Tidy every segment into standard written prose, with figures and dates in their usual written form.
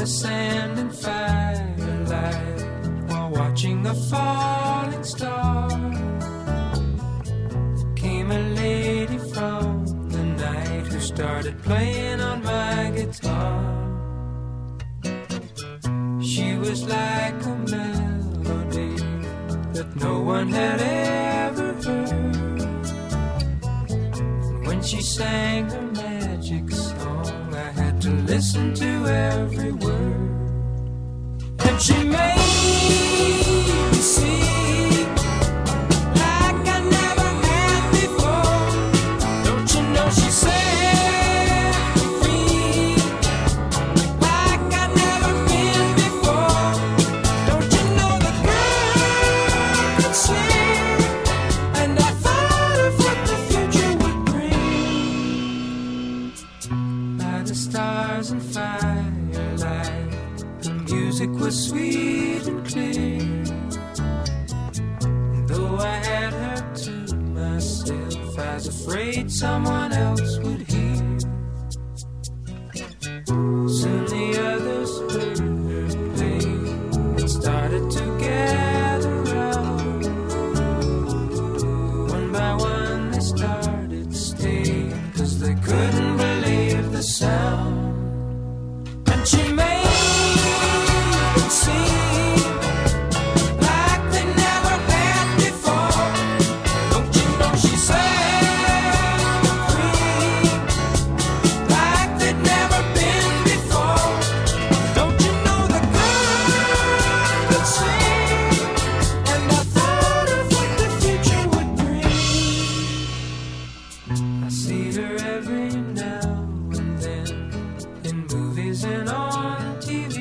the sand and firelight, while watching a falling star, came a lady from the night who started playing on my guitar. She was like a melody that no one had ever heard. When she sang her magic song, I had to listen to every word. And she made me see like I never had before. Don't you know she set me free like I never been before. Don't you know the girl could sing, and I thought of what the future would bring. By the stars and firelight, the music was sweet and clear. Though I had her to myself, I was afraid someone else would hear. Soon the others heard her play and started to gather round. One by one they started staying, 'cause they couldn't believe the sound. And she made them sing like they never had before. Don't you know she set them free like they'd never been before. Don't you know the girl could sing, and I thought of what the future would bring. I see her every now and then in movies and on TV,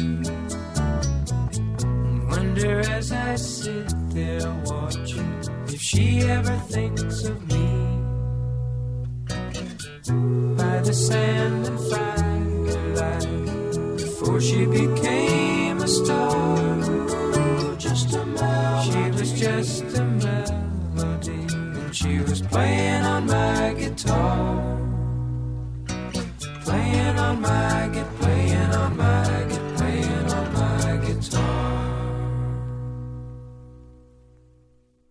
and wonder as I sit there watching if she ever thinks of me. By the sand and firelight, before she became a star, just a melody. She was just a melody, and she was playing on